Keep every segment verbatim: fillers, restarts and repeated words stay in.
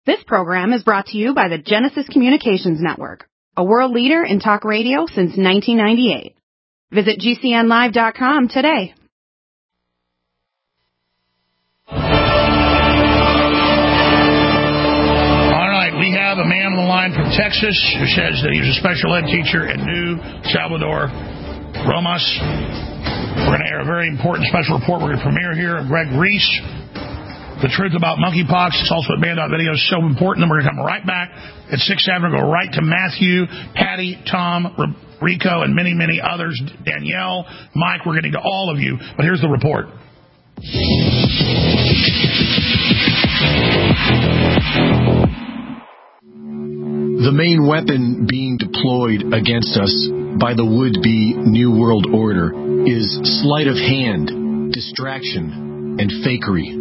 This program is brought to you by the Genesis Communications Network, a world leader in talk radio since nineteen ninety-eight. Visit G C N live dot com today. All right, we have a man on the line from Texas who says that he's a special ed teacher in New Salvador, Romas. We're going to air a very important special report we're going to premiere here of Greg Reese. The truth about monkeypox. It's also at band dot video. Is so important. And we're going to come right back at six seven. We're going to go right to Matthew, Patty, Tom, Rico, and many, many others. Danielle, Mike, we're getting to all of you. But here's the report. The main weapon being deployed against us by the would-be New World Order is sleight of hand, distraction, and fakery.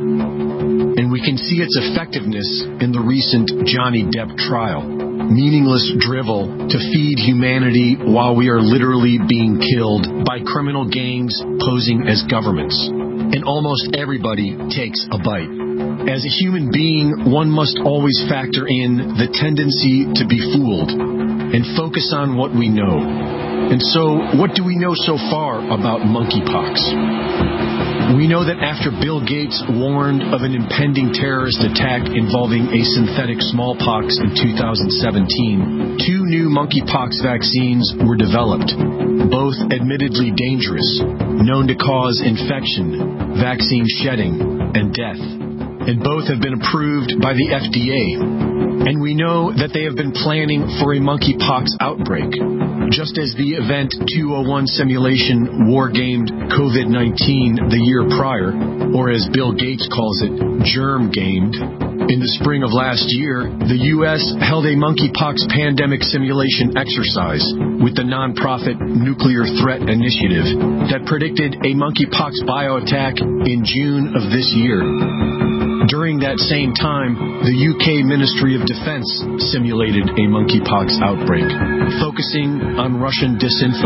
And we can see its effectiveness in the recent Johnny Depp trial. Meaningless drivel to feed humanity while we are literally being killed by criminal gangs posing as governments. And almost everybody takes a bite. As a human being, one must always factor in the tendency to be fooled and focus on what we know. And so, what do we know so far about monkeypox? We know that after Bill Gates warned of an impending terrorist attack involving a synthetic smallpox in two thousand seventeen, two new monkeypox vaccines were developed, both admittedly dangerous, known to cause infection, vaccine shedding, and death. And both have been approved by the F D A. And we know that they have been planning for a monkeypox outbreak, just as the Event two oh one simulation war-gamed COVID nineteen the year prior, or as Bill Gates calls it, germ-gamed. In the spring of last year, the U S held a monkeypox pandemic simulation exercise with the nonprofit Nuclear Threat Initiative that predicted a monkeypox bioattack in June of this year. During that same time, the U K Ministry of Defense simulated a monkeypox outbreak, focusing on Russian disinfo.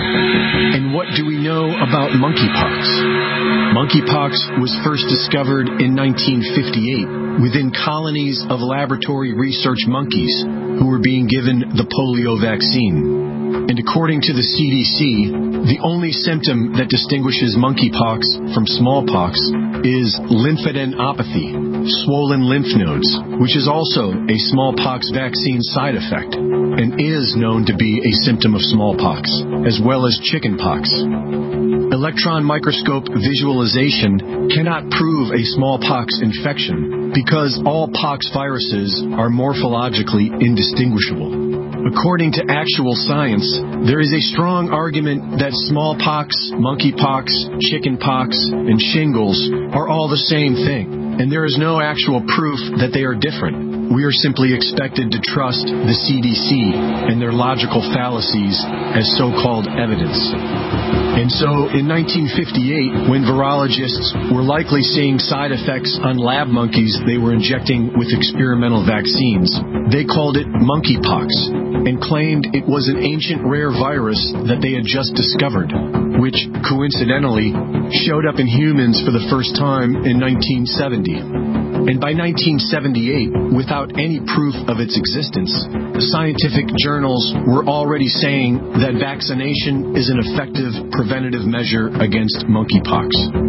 And what do we know about monkeypox? Monkeypox was first discovered in nineteen fifty-eight within colonies of laboratory research monkeys who were being given the polio vaccine. And according to the C D C, the only symptom that distinguishes monkeypox from smallpox is lymphadenopathy, swollen lymph nodes, which is also a smallpox vaccine side effect and is known to be a symptom of smallpox, as well as chickenpox. Electron microscope visualization cannot prove a smallpox infection because all pox viruses are morphologically indistinguishable. According to actual science, there is a strong argument that smallpox, monkeypox, chickenpox, and shingles are all the same thing, and there is no actual proof that they are different. We are simply expected to trust the C D C and their logical fallacies as so-called evidence. And so, in nineteen fifty-eight, when virologists were likely seeing side effects on lab monkeys they were injecting with experimental vaccines, they called it monkeypox and claimed it was an ancient rare virus that they had just discovered, which, coincidentally, showed up in humans for the first time in nineteen seventy. And by nineteen seventy-eight, without any proof of its existence, scientific journals were already saying that vaccination is an effective preventative measure against monkeypox.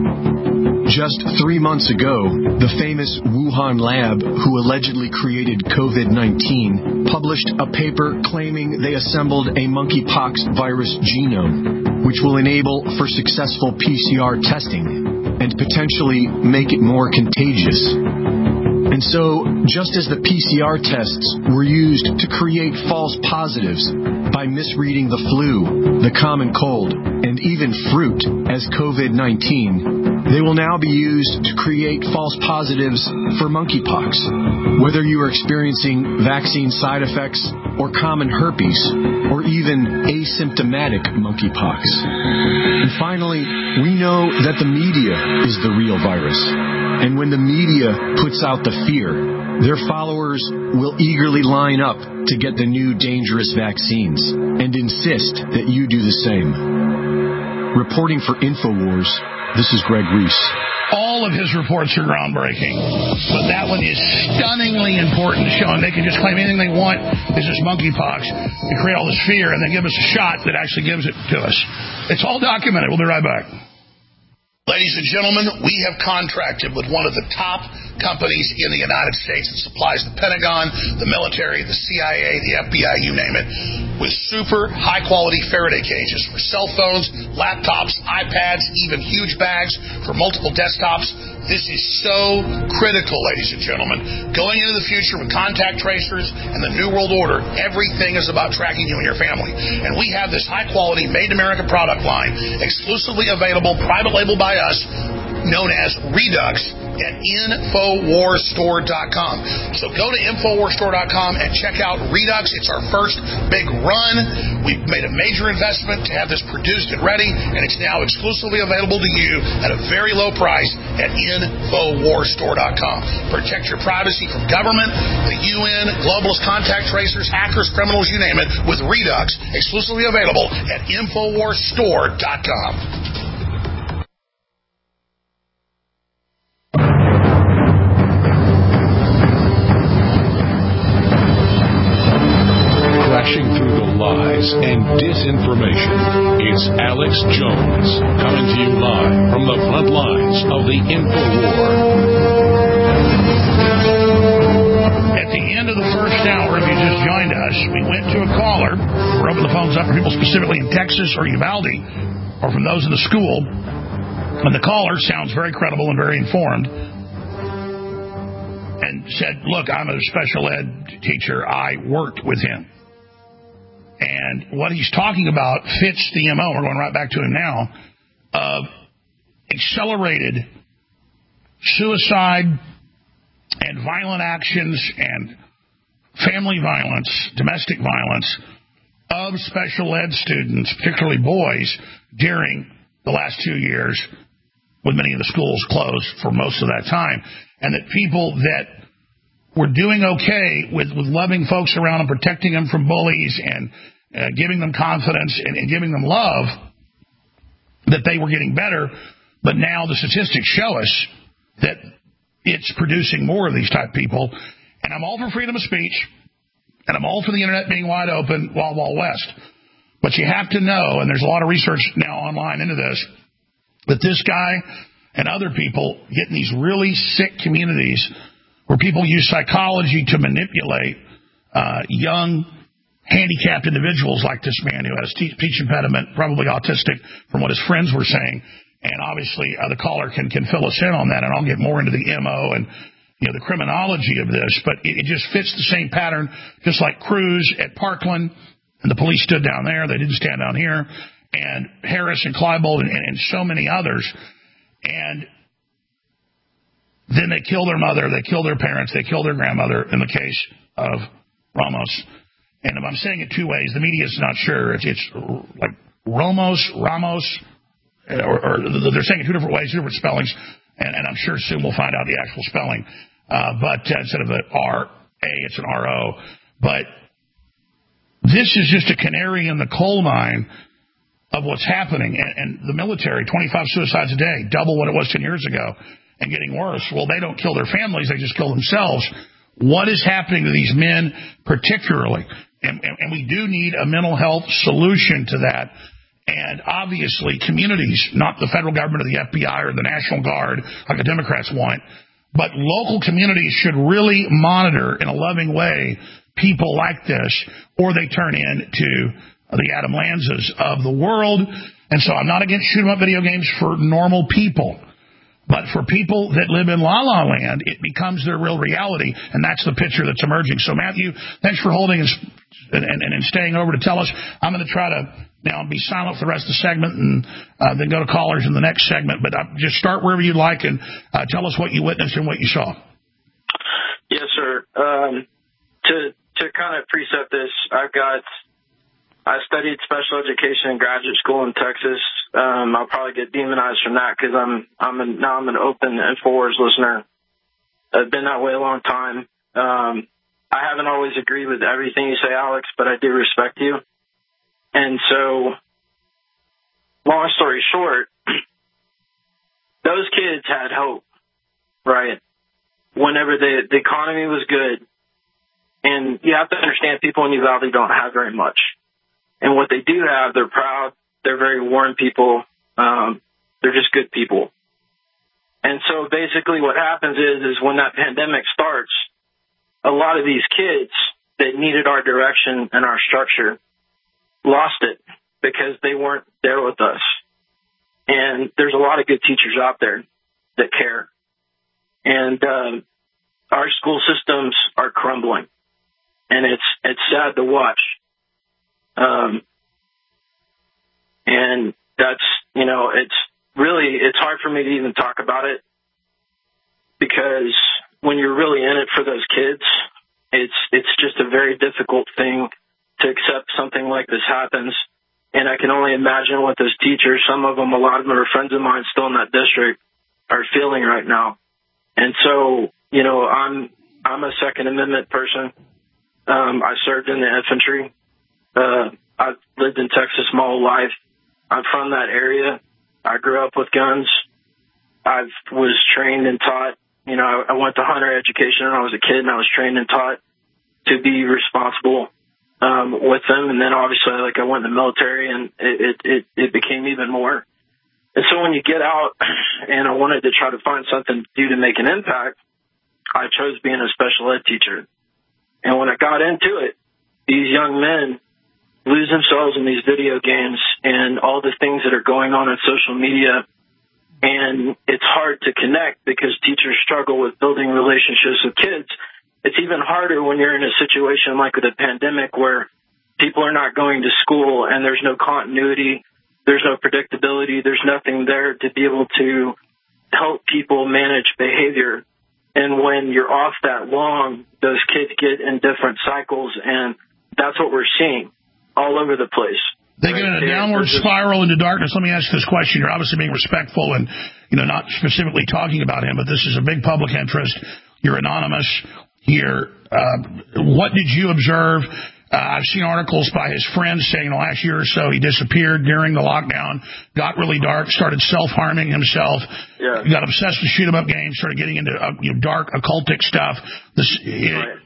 Just three months ago, the famous Wuhan lab, who allegedly created COVID nineteen, published a paper claiming they assembled a monkeypox virus genome, which will enable for successful P C R testing and potentially make it more contagious. And so, just as the P C R tests were used to create false positives by misreading the flu, the common cold, and even fruit as COVID nineteen, they will now be used to create false positives for monkeypox, whether you are experiencing vaccine side effects or common herpes, or even asymptomatic monkeypox. And finally, we know that the media is the real virus. And when the media puts out the fear, their followers will eagerly line up to get the new dangerous vaccines and insist that you do the same. Reporting for InfoWars, this is Greg Reese. All All of his reports are groundbreaking, but that one is stunningly important, showing they can just claim anything they want is this monkeypox and create all this fear and then give us a shot that actually gives it to us. It's all documented. We'll be right back. Ladies and gentlemen, we have contracted with one of the top companies in the United States that supplies the Pentagon, the military, the C I A, the F B I, you name it, with super high-quality Faraday cages for cell phones, laptops, iPads, even huge bags for multiple desktops. This is so critical, ladies and gentlemen. Going into the future with contact tracers and the New World Order, everything is about tracking you and your family. And we have this high-quality, made-in-America product line, exclusively available, private label by us, known as Redux at Infowars Store dot com. So go to Infowars Store dot com and check out Redux. It's our first big run. We've made a major investment to have this produced and ready, and it's now exclusively available to you at a very low price at Infowars Store dot com. Protect your privacy from government, the U N, globalist contact tracers, hackers, criminals, you name it, with Redux, exclusively available at Infowars Store dot com. Through the lies and disinformation, it's Alex Jones coming to you live from the front lines of the InfoWar. At the end of the first hour, if you just joined us, we went to a caller. We're opening the phones up for people specifically in Texas or Uvalde, or from those in the school. And the caller sounds very credible and very informed, and said, look, I'm a special ed teacher. I worked with him. And what he's talking about fits the M O, we're going right back to him now, of accelerated suicide and violent actions and family violence, domestic violence of special ed students, particularly boys, during the last two years, with many of the schools closed for most of that time. And that people that were doing okay with, with loving folks around them, protecting them from bullies and uh, giving them confidence and, and giving them love, that they were getting better. But now the statistics show us that it's producing more of these type people. And I'm all for freedom of speech, and I'm all for the internet being wide open, Wild Wild West. But you have to know, and there's a lot of research now online into this, that this guy and other people get in these really sick communities where people use psychology to manipulate uh, young, handicapped individuals like this man who has speech impediment, probably autistic, from what his friends were saying. And obviously, uh, the caller can, can fill us in on that, and I'll get more into the M O and you know the criminology of this. But it, it just fits the same pattern, just like Cruz at Parkland, and the police stood down there. They didn't stand down here. And Harris and Kleinbold and, and, and so many others. And then they kill their mother, they kill their parents, they kill their grandmother in the case of Ramos. And if I'm saying it two ways, the media is not sure. It's, it's like Ramos, Ramos, or, or they're saying it two different ways, two different spellings, and, and I'm sure soon we'll find out the actual spelling. Uh, but uh, instead of an R A, it's an R O. But this is just a canary in the coal mine of what's happening. And, and the military, twenty-five suicides a day, double what it was ten years ago, and getting worse. Well, they don't kill their families, they just kill themselves. What is happening to these men particularly? And, and, and we do need a mental health solution to that. And obviously communities, not the federal government or the F B I or the National Guard like the Democrats want, but local communities should really monitor in a loving way people like this, or they turn into the Adam Lanzas of the world. And so I'm not against shoot 'em up video games for normal people. But for people that live in La La Land, it becomes their real reality, and that's the picture that's emerging. So, Matthew, thanks for holding and, and, and staying over to tell us. I'm going to try to now be silent for the rest of the segment and uh, then go to callers in the next segment. But uh, just start wherever you'd like and uh, tell us what you witnessed and what you saw. Yes, sir. Um, to to kind of precept this, I've got I studied special education in graduate school in Texas. Um, I'll probably get demonized from that because I'm I'm a, now I'm an open InfoWars listener. I've been that way a long time. Um, I haven't always agreed with everything you say, Alex, but I do respect you. And so, long story short, those kids had hope. right? Whenever the, the economy was good, and you have to understand people in Uvalde don't have very much. And what they do have, they're proud, they're very warm people, um, they're just good people. And so basically what happens is, is when that pandemic starts, a lot of these kids that needed our direction and our structure lost it because they weren't there with us. And there's a lot of good teachers out there that care. And um, our school systems are crumbling. And it's it's sad to watch. Um, and that's, you know, it's really, it's hard for me to even talk about it because when you're really in it for those kids, it's it's just a very difficult thing to accept something like this happens. And I can only imagine what those teachers, some of them, a lot of them are friends of mine still in that district, are feeling right now. And so, you know, I'm I'm a Second Amendment person. Um, I served in the infantry. Uh, I've lived in Texas my whole life. I'm from that area. I grew up with guns. I was trained and taught. You know, I, I went to hunter education when I was a kid, and I was trained and taught to be responsible um, with them. And then obviously, like, I went in the military, and it, it, it, it became even more. And so when you get out, and I wanted to try to find something to do to make an impact, I chose being a special ed teacher. And when I got into it, these young men lose themselves in these video games and all the things that are going on in social media. And it's hard to connect because teachers struggle with building relationships with kids. It's even harder when you're in a situation like with a pandemic where people are not going to school and there's no continuity, there's no predictability, there's nothing there to be able to help people manage behavior. And when you're off that long, those kids get in different cycles, and that's what we're seeing all over the place. They get in a downward spiral into darkness. Let me ask this question. You're obviously being respectful and, you know, not specifically talking about him, but this is a big public interest. You're anonymous here. Uh, what did you observe? Uh, I've seen articles by his friends saying in the last year or so he disappeared during the lockdown, got really dark, started self-harming himself, yeah. got obsessed with shoot-'em-up games, started getting into uh, you know, dark occultic stuff. This, right.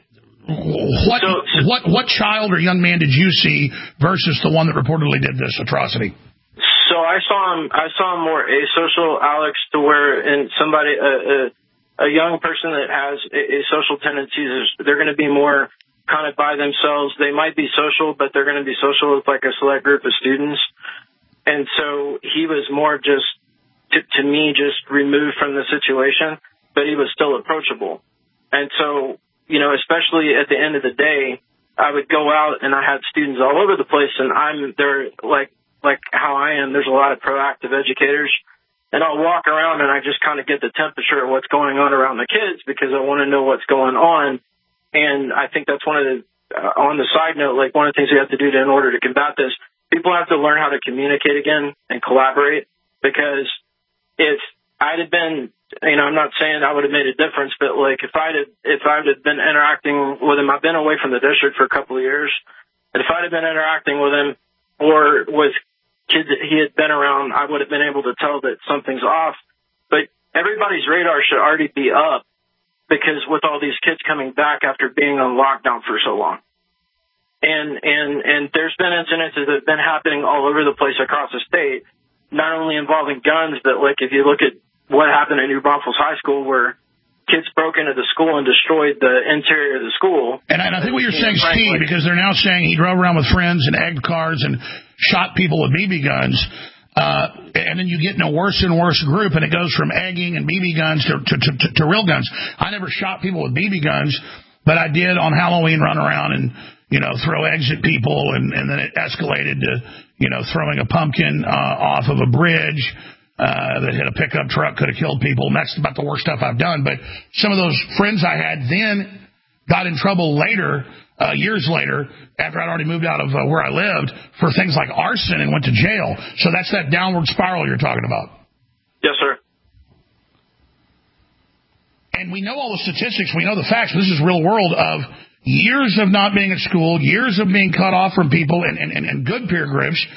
What so, what what child or young man did you see versus the one that reportedly did this atrocity? So I saw him. I saw him more asocial, Alex, to where and somebody a, a, a young person that has asocial tendencies, they're going to be more kind of by themselves. They might be social, but they're going to be social with like a select group of students. And so he was more just to, to me just removed from the situation, but he was still approachable. And so, you know, especially at the end of the day, I would go out and I had students all over the place, and I'm there like like how I am. There's a lot of proactive educators, and I'll walk around and I just kind of get the temperature of what's going on around the kids because I want to know what's going on. And I think that's one of the uh, on the side note, like one of the things we have to do to, in order to combat this, people have to learn how to communicate again and collaborate, because if I'd have been, you know, I'm not saying I would have made a difference, but like if I'd have, if I'd have been interacting with him, I've been away from the district for a couple of years. And if I'd have been interacting with him or with kids that he had been around, I would have been able to tell that something's off. But everybody's radar should already be up, because with all these kids coming back after being on lockdown for so long. And, and, and there's been incidences that have been happening all over the place across the state, not only involving guns, but like if you look at what happened at New Braunfels High School, where kids broke into the school and destroyed the interior of the school. And I think what you're saying is key, because they're now saying he drove around with friends and egged cars and shot people with B B guns. Uh, and then you get in a worse and worse group, and it goes from egging and B B guns to, to, to, to real guns. I never shot people with B B guns, but I did on Halloween run around and, you know, throw eggs at people, and, and then it escalated to, you know, throwing a pumpkin uh, off of a bridge. Uh, that hit a pickup truck, could have killed people, and that's about the worst stuff I've done. But some of those friends I had then got in trouble later, uh, years later, after I'd already moved out of uh, where I lived, for things like arson and went to jail. So that's that downward spiral you're talking about. Yes, sir. And we know all the statistics. We know the facts. This is real world of years of not being at school, years of being cut off from people and, and, and good peer groups.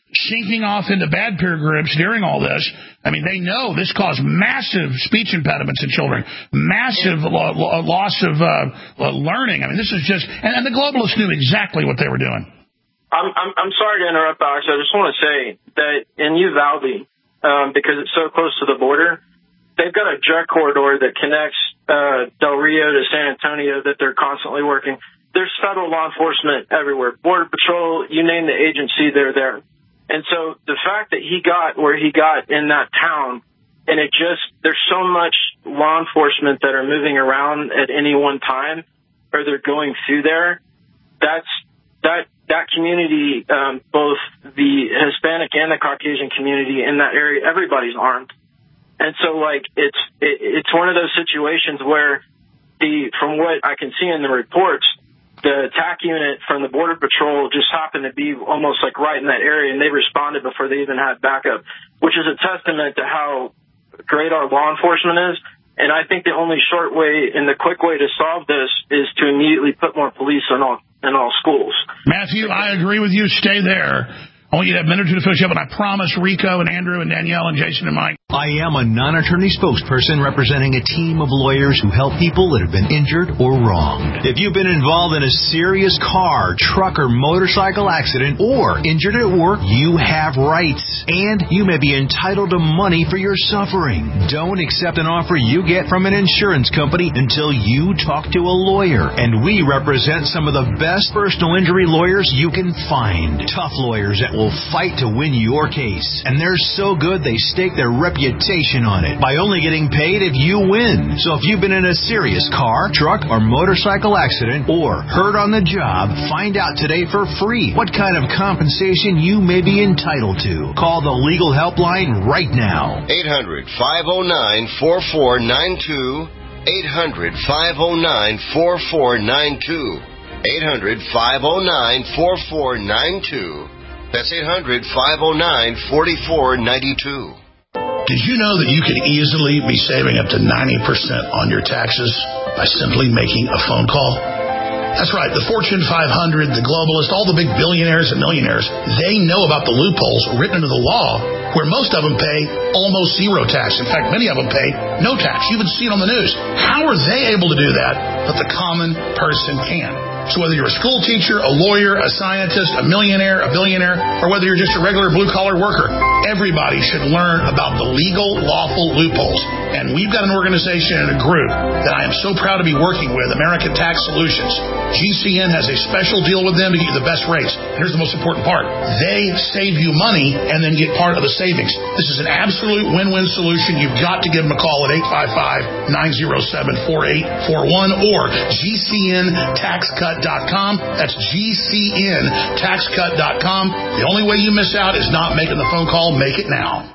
sinking off into bad peer groups during all this. I mean, they know this caused massive speech impediments in children, massive lo- lo- loss of uh, learning. I mean, this is just, and, and the globalists knew exactly what they were doing. I'm, I'm, I'm sorry to interrupt, Alex. I just want to say that in Uvalde, um, because it's so close to the border, they've got a jet corridor that connects uh, Del Rio to San Antonio that they're constantly working. There's federal law enforcement everywhere. Border Patrol, you name the agency, they're there. And so the fact that he got where he got in that town, and it just, there's so much law enforcement that are moving around at any one time, or they're going through there, that's, that, that community, um, both the Hispanic and the Caucasian community in that area, everybody's armed. And so, like, it's, it, it's one of those situations where the, from what I can see in the reports, the attack unit from the Border Patrol just happened to be almost like right in that area, and they responded before they even had backup, which is a testament to how great our law enforcement is. And I think the only short way and the quick way to solve this is to immediately put more police in all in all schools. Matthew, I agree with you. Stay there. I want you to have a minute or two to finish up, and I promise Rico and Andrew and Danielle and Jason and Mike. I am a non-attorney spokesperson representing a team of lawyers who help people that have been injured or wronged. If you've been involved in a serious car, truck, or motorcycle accident or injured at work, you have rights, and you may be entitled to money for your suffering. Don't accept an offer you get from an insurance company until you talk to a lawyer, and we represent some of the best personal injury lawyers you can find. Tough lawyers that will fight to win your case, and they're so good they stake their reputation on it by only getting paid if you win. So if you've been in a serious car, truck, or motorcycle accident or hurt on the job, find out today for free what kind of compensation you may be entitled to. Call the legal helpline right now. eight hundred, five oh nine, four four nine two. eight hundred, five oh nine, four four nine two. eight hundred, five oh nine, four four nine two. That's eight hundred, five oh nine, four four nine two. Did you know that you could easily be saving up to ninety percent on your taxes by simply making a phone call? That's right. The Fortune five hundred, the globalists, all the big billionaires and millionaires, they know about the loopholes written into the law where most of them pay almost zero tax. In fact, many of them pay no tax. You even see it on the news. How are they able to do that, but the common person can? So whether you're a school teacher, a lawyer, a scientist, a millionaire, a billionaire, or whether you're just a regular blue-collar worker, everybody should learn about the legal, lawful loopholes. And we've got an organization and a group that I am so proud to be working with, American Tax Solutions. G C N has a special deal with them to get you the best rates. And here's the most important part. They save you money and then get part of the savings. This is an absolute win-win solution. You've got to give them a call at eight five five, nine oh seven, four eight four one or G C N tax cut dot com. That's G C N tax cut dot com. The only way you miss out is not making the phone call. Make it now.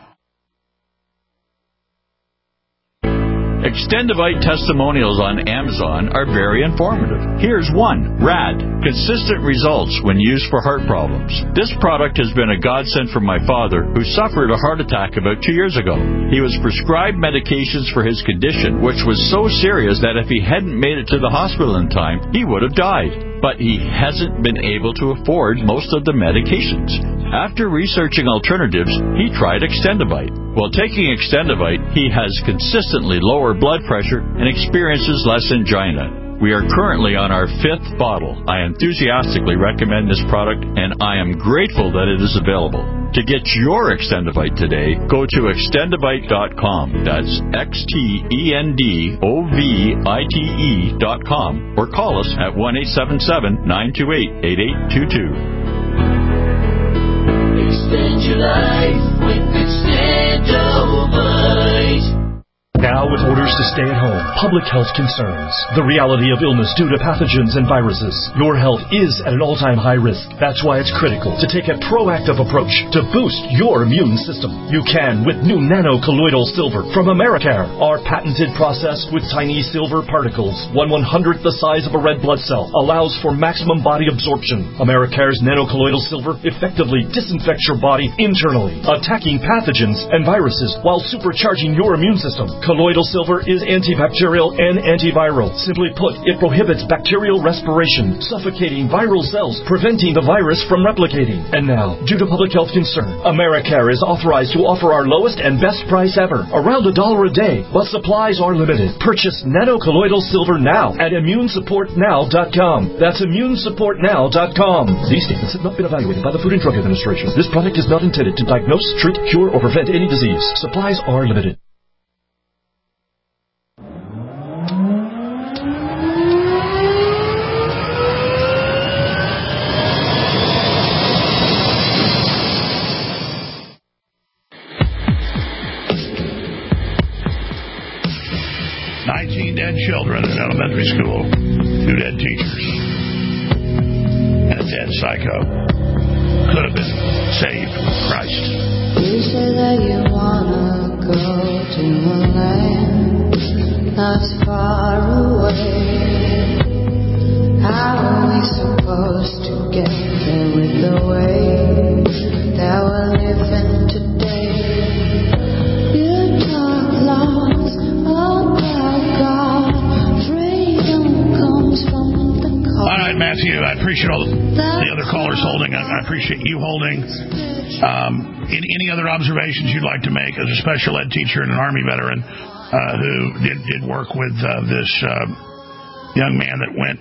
Extendivite testimonials on Amazon are very informative. Here's one. Rad. Consistent results when used for heart problems. This product has been a godsend for my father, who suffered a heart attack about two years ago. He was prescribed medications for his condition, which was so serious that if he hadn't made it to the hospital in time, he would have died. But he hasn't been able to afford most of the medications. After researching alternatives, he tried Extendivite. While taking Extendivite, he has consistently lower blood pressure and experiences less angina. We are currently on our fifth bottle. I enthusiastically recommend this product, and I am grateful that it is available. To get your Extendivite today, go to extendivite dot com. That's X T E N D O V I T E dot com. Or call us at one eight seven seven, nine two eight, eight eight two two. Extend your life with Extendivite. Now with orders to stay at home, public health concerns, the reality of illness due to pathogens and viruses, your health is at an all-time high risk. That's why it's critical to take a proactive approach to boost your immune system. You can with new nano-colloidal silver from Americare. Our patented process with tiny silver particles, one one-hundredth the size of a red blood cell, allows for maximum body absorption. Americare's nano-colloidal silver effectively disinfects your body internally, attacking pathogens and viruses while supercharging your immune system. Colloidal colloidal silver is antibacterial and antiviral. Simply put, it prohibits bacterial respiration, suffocating viral cells, preventing the virus from replicating. And now, due to public health concern, Americare is authorized to offer our lowest and best price ever, around a dollar a day, but supplies are limited. Purchase nanocolloidal silver now at immune support now dot com. That's immune support now dot com. These statements have not been evaluated by the Food and Drug Administration. This product is not intended to diagnose, treat, cure, or prevent any disease. Supplies are limited. nineteen dead children in elementary school, two dead teachers, and a dead psycho. Could have been saved with Christ. You say that you wanna go to a land that's far away. How are we supposed to get there with the way that we're living today? You talk lots about God. Freedom comes from the cold. All right, Matthew, I appreciate all the other callers holding. I appreciate you holding. Um, any, any other observations you'd like to make as a special ed teacher and an Army veteran uh, who did, did work with uh, this uh, young man that went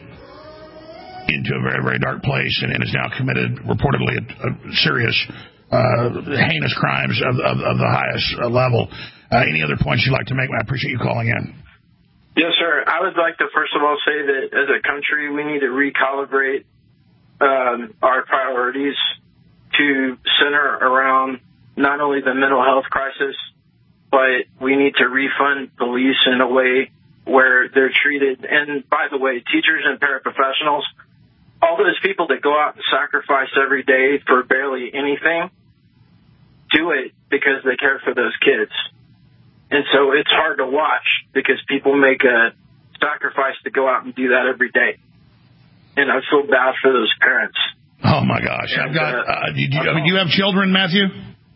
into a very, very dark place and, and is now committed reportedly a, a serious, uh, heinous crimes of, of, of the highest uh, level. Uh, any other points you'd like to make? I appreciate you calling in. Yes, sir. I would like to first of all say that as a country, we need to recalibrate um, our priorities to center around not only the mental health crisis, but we need to refund police in a way where they're treated. And by the way, teachers and paraprofessionals, all those people that go out and sacrifice every day for barely anything, do it because they care for those kids. And so it's hard to watch because people make a sacrifice to go out and do that every day. And I feel bad for those parents. Oh, my gosh. And, I've got, uh, uh, do, you, I mean, do you have children, Matthew?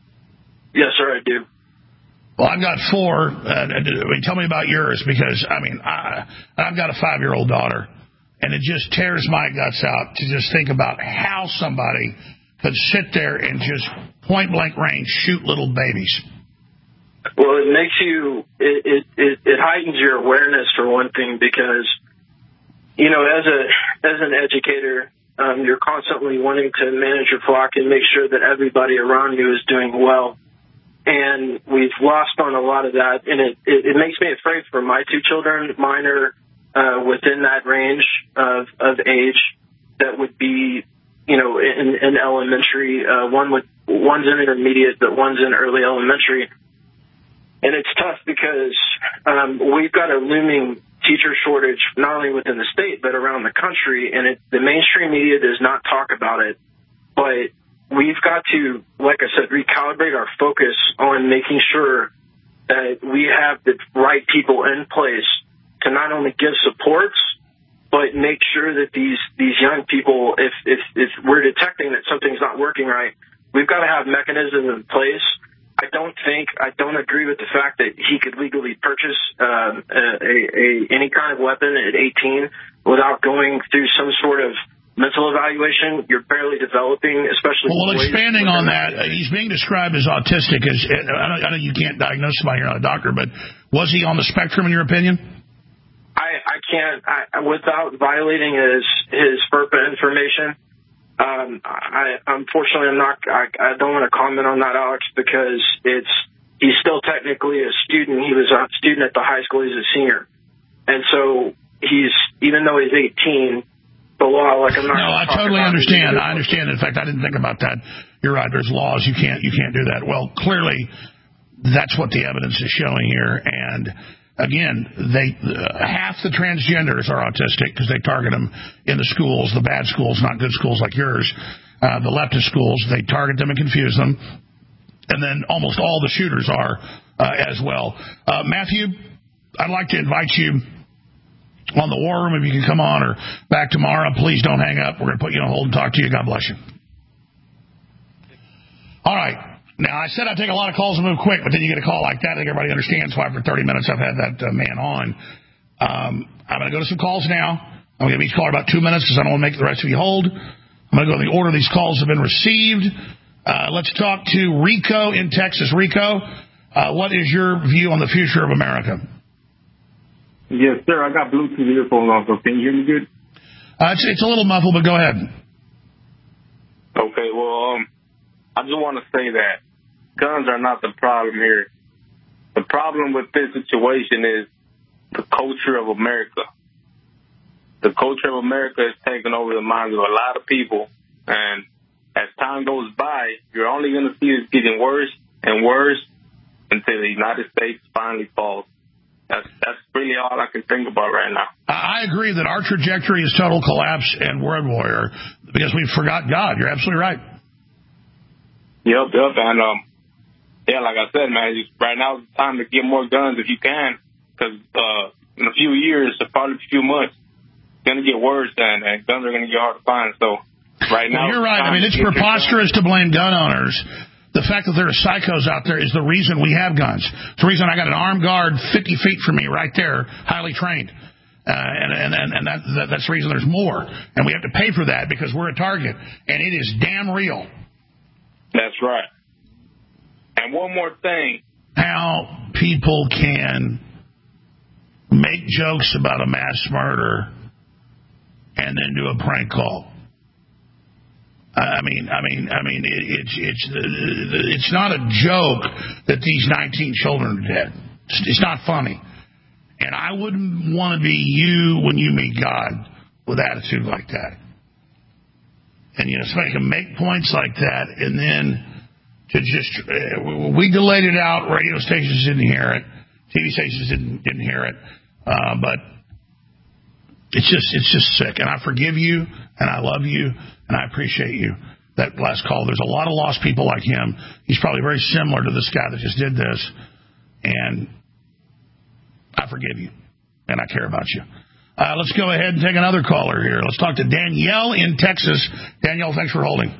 Yes, sir, I do. Well, I've got four. Uh, I mean, tell me about yours because, I mean, I, I've got a five-year-old daughter, and it just tears my guts out to just think about how somebody could sit there and just point-blank range shoot little babies. Well, it makes you, it, it, it, it heightens your awareness for one thing because, you know, as a as an educator, um, you're constantly wanting to manage your flock and make sure that everybody around you is doing well. And we've lost on a lot of that, and it, it, it makes me afraid for my two children. Mine are uh, within that range of, of age that would be, you know, in, in elementary. Uh, one would, one's in intermediate, but one's in early elementary. And it's tough because um, we've got a looming teacher shortage, not only within the state, but around the country. And it, the mainstream media does not talk about it. But we've got to, like I said, recalibrate our focus on making sure that we have the right people in place to not only give supports, but make sure that these, these young people, if, if, if we're detecting that something's not working right, we've got to have mechanisms in place. I don't think, I don't agree with the fact that he could legally purchase um, a, a, a any kind of weapon at eighteen without going through some sort of mental evaluation. You're barely developing, especially. Well, expanding on that, uh, he's being described as autistic. As I know, I know you can't diagnose somebody, you're not a doctor, but was he on the spectrum in your opinion? I, I can't, I, without violating his his FERPA information. Um, I, unfortunately, I'm not, I, I don't want to comment on that, Alex, because it's, he's still technically a student. He was a student at the high school. He's a senior. And so he's, even though he's eighteen, the law, like I'm not. No, I totally understand. I understand. In fact, I didn't think about that. You're right. There's laws. You can't, you can't do that. Well, clearly that's what the evidence is showing here. And again, they uh, half the transgenders are autistic because they target them in the schools, the bad schools, not good schools like yours. Uh, the leftist schools, they target them and confuse them. And then almost all the shooters are uh, as well. Uh, Matthew, I'd like to invite you on the War Room if you can come on or back tomorrow. Please don't hang up. We're going to put you on hold and talk to you. God bless you. All right. Now, I said I'd take a lot of calls and move quick, but then you get a call like that. I think everybody understands why for thirty minutes I've had that uh, man on. Um, I'm going to go to some calls now. I'm going to give each caller about two minutes because I don't want to make the rest of you hold. I'm going to go in the order these calls have been received. Uh, let's talk to Rico in Texas. Rico, uh, what is your view on the future of America? Yes, sir. I got Bluetooth earphones on, so can you hear me good? Uh, it's, it's a little muffled, but go ahead. Okay, well, um, I just want to say that guns are not the problem here. The problem with this situation is the culture of America. The culture of America has taken over the minds of a lot of people, and as time goes by, you're only going to see this getting worse and worse until the United States finally falls. That's, that's really all I can think about right now. I agree that our trajectory is total collapse and world war because we forgot God. You're absolutely right. Yep, yep. And, um, yeah, like I said, man, right now is the time to get more guns if you can, because uh, in a few years, probably a few months, it's going to get worse, and, and guns are going to get hard to find. So right now... Well, you're right. I mean, it's preposterous to blame gun owners. The fact that there are psychos out there is the reason we have guns. It's the reason I got an armed guard fifty feet from me right there, highly trained. Uh, and and, and that, that, that's the reason there's more. And we have to pay for that because we're a target. And it is damn real. That's right. And one more thing. How people can make jokes about a mass murder and then do a prank call. I mean, I mean, I mean, it, it's it's it's not a joke that these nineteen children are dead. It's, it's not funny, and I wouldn't want to be you when you meet God with attitude like that. And you know, somebody can make points like that, and then to just uh, we delayed it out. Radio stations didn't hear it. T V stations didn't didn't hear it. Uh, but it's just it's just sick. And I forgive you, and I love you. And I appreciate you. That last call, there's a lot of lost people like him. He's probably very similar to this guy that just did this. And I forgive you. And I care about you. Uh, let's go ahead and take another caller here. Let's talk to Danielle in Texas. Danielle, thanks for holding.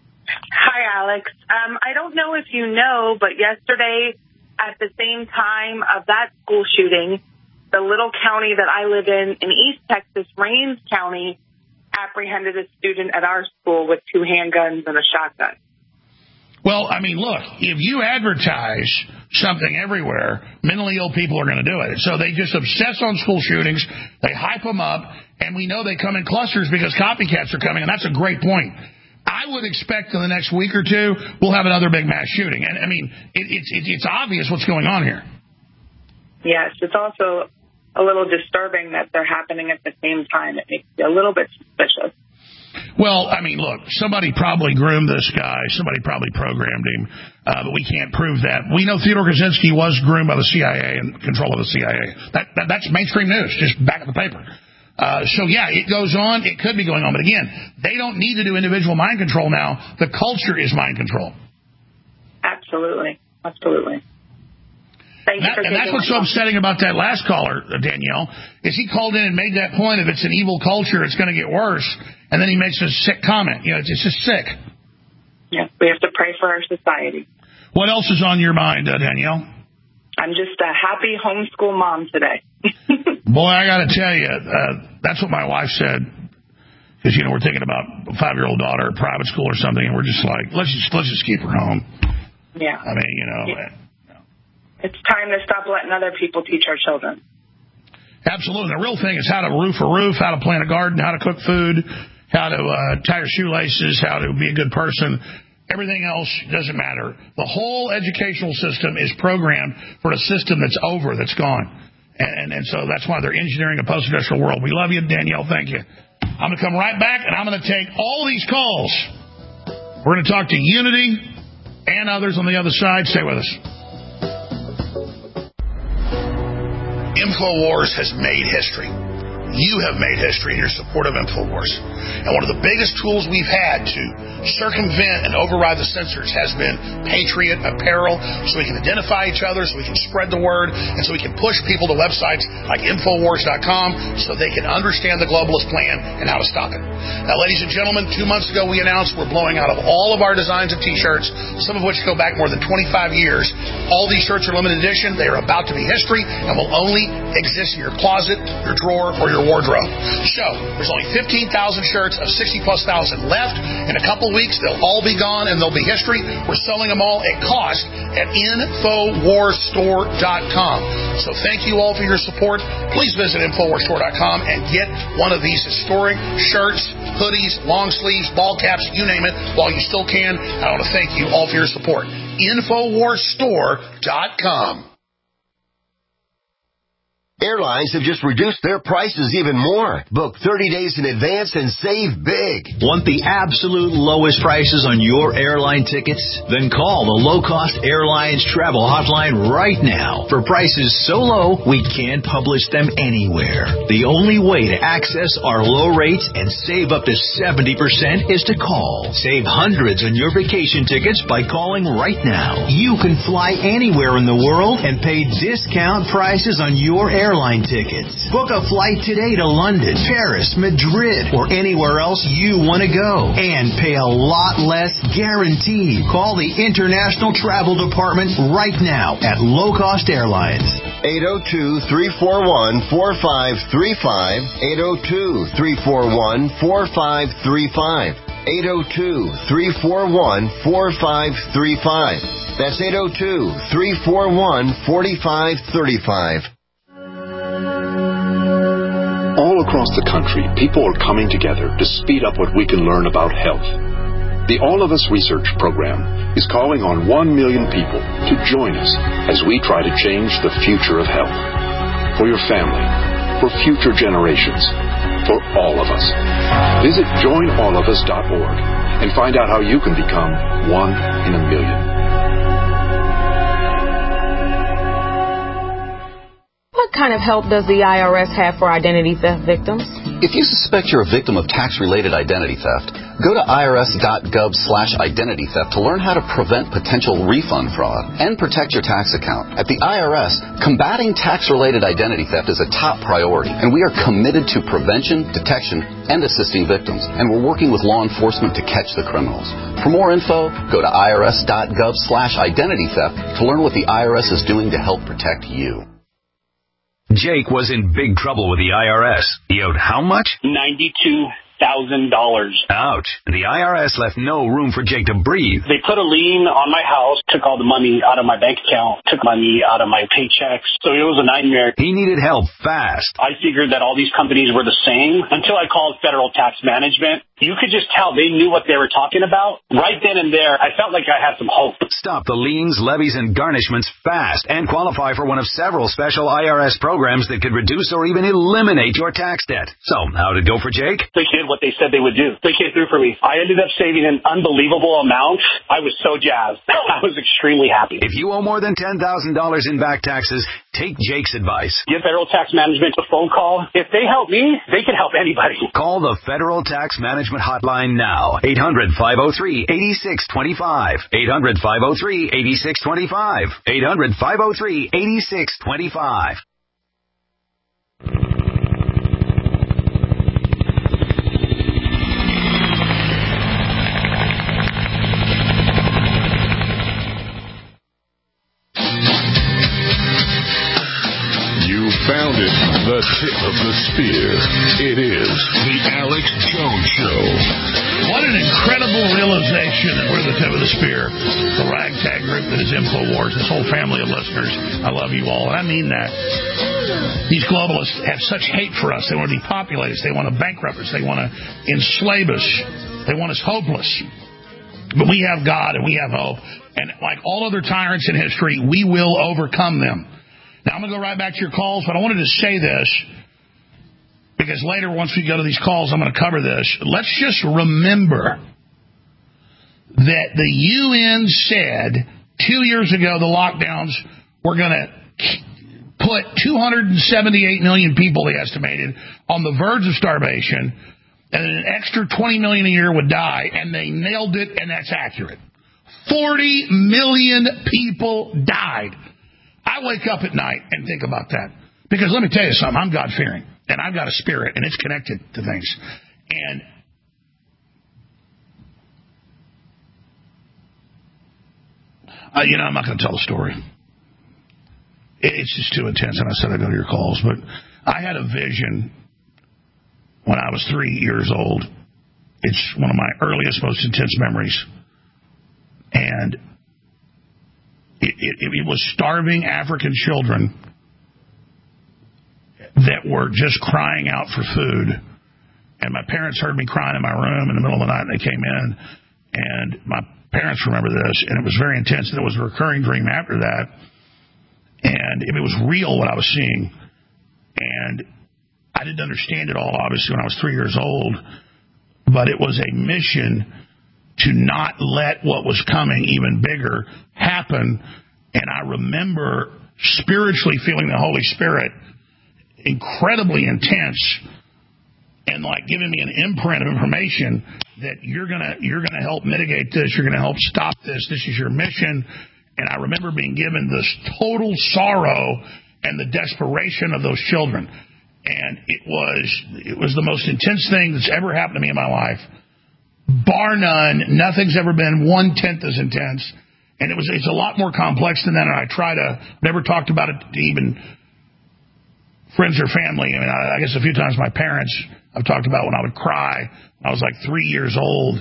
Hi, Alex. Um, I don't know if you know, but yesterday at the same time of that school shooting, the little county that I live in, in East Texas, Rains County, apprehended a student at our school with two handguns and a shotgun. Well, I mean, look, if you advertise something everywhere, mentally ill people are going to do it. So they just obsess on school shootings. They hype them up, and we know they come in clusters because copycats are coming, and that's a great point. I would expect in the next week or two we'll have another big mass shooting. And, I mean, it, it's, it, it's obvious what's going on here. Yes, it's also a little disturbing that they're happening at the same time. It makes me a little bit suspicious. Well, I mean, look, somebody probably groomed this guy. Somebody probably programmed him, uh, but we can't prove that. We know Theodore Kaczynski was groomed by the C I A and control of the C I A. That, that That's mainstream news, just back of the paper. Uh, so, yeah, it goes on. It could be going on. But, again, they don't need to do individual mind control now. The culture is mind control. Absolutely. Absolutely. Thank you that, for and that's what's so upsetting about that last caller, Danielle, is he called in and made that point of it's an evil culture, it's going to get worse, and then he makes a sick comment. You know, it's, it's just sick. Yes, we have to pray for our society. What else is on your mind, uh, Danielle? I'm just a happy homeschool mom today. Boy, I got to tell you, uh, that's what my wife said. Because, you know, we're thinking about a five-year-old daughter at private school or something, and we're just like, let's just let's just keep her home. Yeah. I mean, you know. Yeah. It's time to stop letting other people teach our children. Absolutely. The real thing is how to roof a roof, how to plant a garden, how to cook food, how to uh, tie your shoelaces, how to be a good person. Everything else doesn't matter. The whole educational system is programmed for a system that's over, that's gone. And, and, and so that's why they're engineering a post-industrial world. We love you, Danielle. Thank you. I'm going to come right back, and I'm going to take all these calls. We're going to talk to Unity and others on the other side. Stay with us. InfoWars has made history. you have made history in your support of InfoWars. And one of the biggest tools we've had to circumvent and override the censors has been Patriot Apparel, so we can identify each other, so we can spread the word, and so we can push people to websites like Infowars dot com so they can understand the globalist plan and how to stop it. Now, ladies and gentlemen, two months ago we announced we're blowing out of all of our designs of T-shirts, some of which go back more than twenty-five years. All these shirts are limited edition. They are about to be history and will only exist in your closet, your drawer, or your wardrobe. So, there's only fifteen thousand shirts of sixty plus thousand left. In a couple weeks, they'll all be gone and they'll be history. We're selling them all at cost at Infowars Store dot com. So thank you all for your support. Please visit Infowars Store dot com and get one of these historic shirts, hoodies, long sleeves, ball caps, you name it, while you still can. I want to thank you all for your support. Infowars Store dot com. Airlines have just reduced their prices even more. Book thirty days in advance and save big. Want the absolute lowest prices on your airline tickets? Then call the Low Cost Airlines Travel Hotline right now. For prices so low, we can't publish them anywhere. The only way to access our low rates and save up to seventy percent is to call. Save hundreds on your vacation tickets by calling right now. You can fly anywhere in the world and pay discount prices on your airline airline tickets. Book a flight today to London, Paris, Madrid, or anywhere else you want to go. And pay a lot less guaranteed. Call the International Travel Department right now at Low Cost Airlines. eight oh two, three four one, four five three five. eight oh two, three four one, four five three five. eight oh two, three four one, four five three five. That's eight oh two, three four one, four five three five. All across the country, people are coming together to speed up what we can learn about health. The All of Us Research Program is calling on one million people to join us as we try to change the future of health. For your family, for future generations, for all of us. Visit join all of us dot org and find out how you can become one in a million. What kind of help does the I R S have for identity theft victims? If you suspect you're a victim of tax-related identity theft, go to I R S dot gov slash identity theft to learn how to prevent potential refund fraud and protect your tax account. At the I R S, combating tax-related identity theft is a top priority, and we are committed to prevention, detection, and assisting victims. And we're working with law enforcement to catch the criminals. For more info, go to I R S dot gov slash identity theft to learn what the I R S is doing to help protect you. Jake was in big trouble with the I R S. He owed how much? ninety-two thousand dollars. Ouch. The I R S left no room for Jake to breathe. They put a lien on my house, took all the money out of my bank account, took money out of my paychecks. So it was a nightmare. He needed help fast. I figured that all these companies were the same until I called Federal Tax Management. You could just tell they knew what they were talking about. Right then and there, I felt like I had some hope. Stop the liens, levies, and garnishments fast and qualify for one of several special I R S programs that could reduce or even eliminate your tax debt. So, how'd it go for Jake? They did what they said they would do. They came through for me. I ended up saving an unbelievable amount. I was so jazzed. I was extremely happy. If you owe more than ten thousand dollars in back taxes, take Jake's advice. Give Federal Tax Management a phone call. If they help me, they can help anybody. Call the Federal Tax Management Hotline now. eight hundred, five oh three, eight six two five. eight hundred, five oh three, eight six two five. eight hundred, five oh three, eight six two five. Found it, the tip of the spear. It is the Alex Jones Show. What an incredible realization that we're the tip of the spear. The ragtag group that is InfoWars, this whole family of listeners. I love you all, and I mean that. These globalists have such hate for us. They want to depopulate us. They want to bankrupt us. They want to enslave us. They want us hopeless. But we have God, and we have hope. And like all other tyrants in history, we will overcome them. Now, I'm going to go right back to your calls, but I wanted to say this, because later, once we go to these calls, I'm going to cover this. Let's just remember that the U N said two years ago the lockdowns were going to put two hundred seventy-eight million people, they estimated, on the verge of starvation, and an extra twenty million a year would die, and they nailed it, and that's accurate. forty million people died. I wake up at night and think about that. Because let me tell you something, I'm God-fearing, and I've got a spirit, and it's connected to things. And uh, you know, I'm not going to tell the story. It's just too intense, and I said I'd go to your calls. But I had a vision when I was three years old. It's one of my earliest, most intense memories. And it, it, it was starving African children that were just crying out for food. And my parents heard me crying in my room in the middle of the night, and they came in. And my parents remember this, and it was very intense. And it was a recurring dream after that. And it was real what I was seeing. And I didn't understand it all, obviously, when I was three years old. But it was a mission to not let what was coming even bigger happen. And I remember spiritually feeling the Holy Spirit incredibly intense and like giving me an imprint of information that you're gonna you're gonna help mitigate this, you're gonna help stop this, this is your mission. And I remember being given this total sorrow and the desperation of those children. And it was it was the most intense thing that's ever happened to me in my life. Bar none, nothing's ever been one-tenth as intense. And it was it's a lot more complex than that, and I try to, never talked about it to even friends or family. I mean, I, I guess a few times my parents, I've talked about when I would cry. I was like three years old.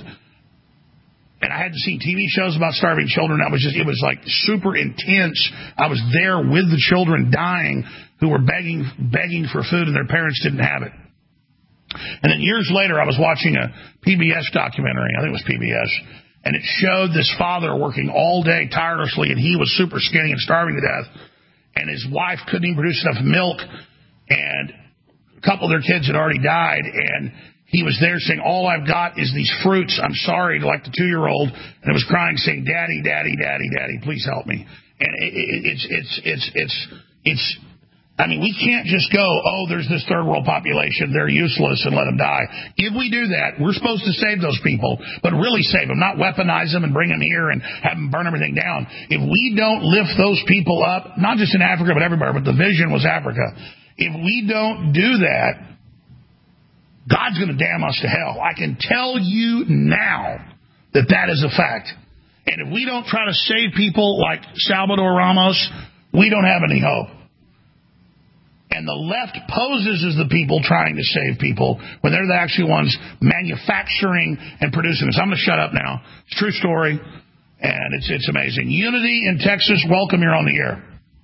And I hadn't seen T V shows about starving children. I was just, it was like super intense. I was there with the children dying who were begging, begging for food, and their parents didn't have it. And then years later, I was watching a P B S documentary. I think it was P B S. And it showed this father working all day tirelessly, and he was super skinny and starving to death. And his wife couldn't even produce enough milk. And a couple of their kids had already died. And he was there saying, all I've got is these fruits. I'm sorry, like the two-year-old. And it was crying, saying, Daddy, Daddy, Daddy, Daddy, please help me. And it, it, it's, it's, it's, it's, it's, I mean, we can't just go, oh, there's this third world population, they're useless, and let them die. If we do that, we're supposed to save those people, but really save them, not weaponize them and bring them here and have them burn everything down. If we don't lift those people up, not just in Africa, but everywhere, but the vision was Africa. If we don't do that, God's going to damn us to hell. I can tell you now that that is a fact. And if we don't try to save people like Salvador Ramos, we don't have any hope. And the left poses as the people trying to save people when they're the actual ones manufacturing and producing this. I'm going to shut up now. It's a true story, and it's it's amazing. Unity in Texas, welcome. You're on the air.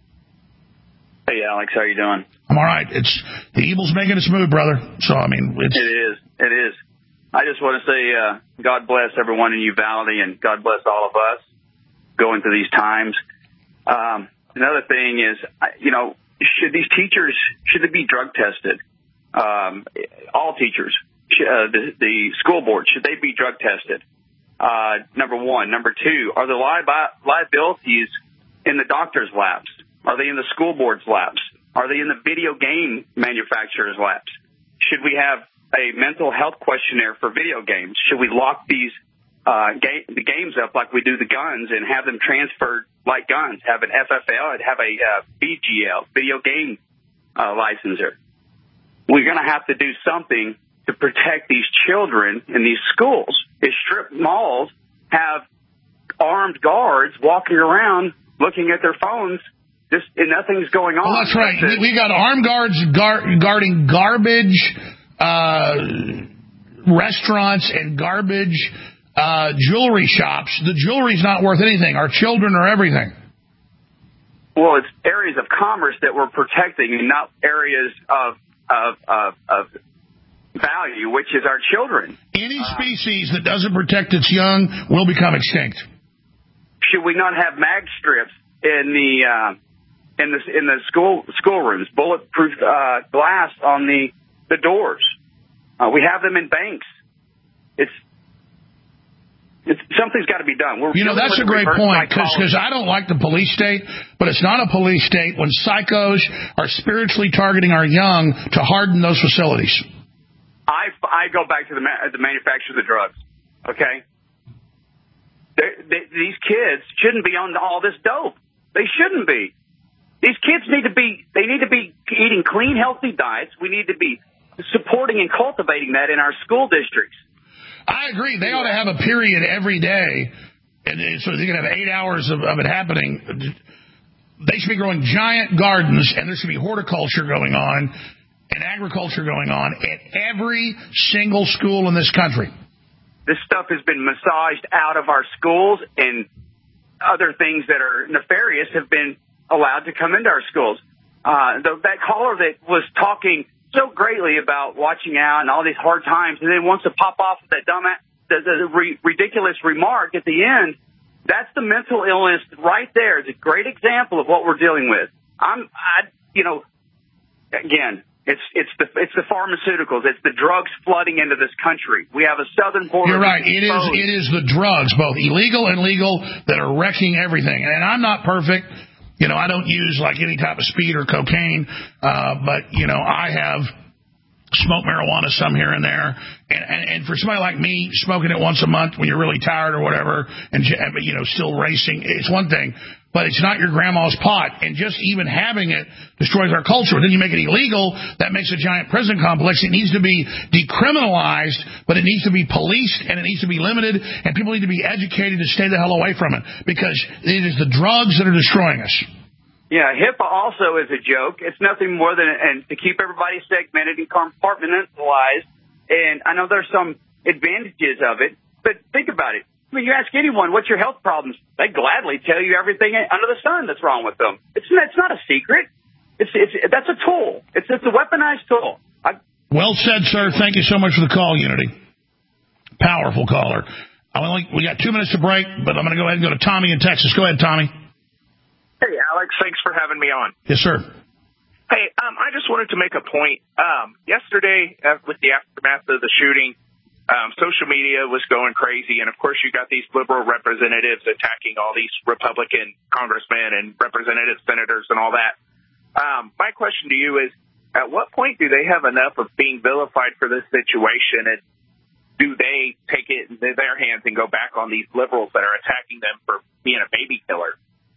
Hey, Alex, how you doing? I'm all right. It's the evil's making its move, brother. So, I mean, it's... It is. It is. I just want to say uh, God bless everyone in Uvalde, and God bless all of us going through these times. Um, another thing is, you know, should these teachers, should they be drug tested? Um, all teachers, uh, the, the school board, should they be drug tested? Uh, number one. Number two, are there li- liabilities in the doctor's labs? Are they in the school board's labs? Are they in the video game manufacturers' labs? Should we have a mental health questionnaire for video games? Should we lock these uh, ga- the games up like we do the guns and have them transferred like guns? Have an F F L and have a uh, V G L, video game uh, licensor. We're going to have to do something to protect these children in these schools. If strip malls have armed guards walking around looking at their phones, just and nothing's going on. Well, that's right. That's we got armed guards gar- guarding garbage uh, restaurants and garbage uh, jewelry shops. The jewelry's not worth anything. Our children are everything. Well, it's areas of commerce that we're protecting and not areas of of, of, of value, which is our children. Any species that doesn't protect its young will become extinct. Should we not have mag strips in the uh, in the in the school schoolrooms, bulletproof uh, glass on the the doors? Uh, we have them in banks. It's It's, something's got to be done. We're you know, that's a great point, because I don't like the police state, but it's not a police state when psychos are spiritually targeting our young to harden those facilities. I, I go back to the, the manufacturer of the drugs, okay? They, they, these kids shouldn't be on all this dope. They shouldn't be. These kids need to be, they need to be eating clean, healthy diets. We need to be supporting and cultivating that in our school districts. I agree. They ought to have a period every day, and so they can have eight hours of, of it happening. They should be growing giant gardens, and there should be horticulture going on and agriculture going on at every single school in this country. This stuff has been massaged out of our schools, and other things that are nefarious have been allowed to come into our schools. Uh, the, that caller that was talking so greatly about watching out and all these hard times, and then wants to pop off with that dumb, the, the, the re, ridiculous remark at the end. That's the mental illness right there. It's a great example of what we're dealing with. I'm, I, you know, again, it's it's the it's the pharmaceuticals, it's the drugs flooding into this country. We have a southern border. You're right. It is it is the drugs, both illegal and legal, that are wrecking everything. And I'm not perfect. You know, I don't use like any type of speed or cocaine, uh, but, you know, I have smoked marijuana some here and there. And, and, and for somebody like me, smoking it once a month when you're really tired or whatever, and, you know, still racing, it's one thing. But it's not your grandma's pot. And just even having it destroys our culture. Then you make it illegal. That makes a giant prison complex. It needs to be decriminalized, but it needs to be policed, and it needs to be limited, and people need to be educated to stay the hell away from it, because it is the drugs that are destroying us. Yeah, HIPAA also is a joke. It's nothing more than and to keep everybody segmented and compartmentalized. And I know there's some advantages of it, but think about it. I mean, you ask anyone, what's your health problems? They gladly tell you everything under the sun that's wrong with them. It's it's not a secret. It's it's that's a tool. It's it's a weaponized tool. I, well said, sir. Thank you so much for the call, Unity. Powerful caller. I only we got two minutes to break, but I'm going to go ahead and go to Tommy in Texas. Go ahead, Tommy. Hey, Alex. Thanks for having me on. Yes, sir. Hey, um, I just wanted to make a point. Um, yesterday, uh, with the aftermath of the shooting, Um, social media was going crazy, and of course you got these liberal representatives attacking all these Republican congressmen and representative senators and all that. Um, my question to you is, at what point do they have enough of being vilified for this situation, and do they take it into their hands and go back on these liberals that are attacking them for being a baby killer?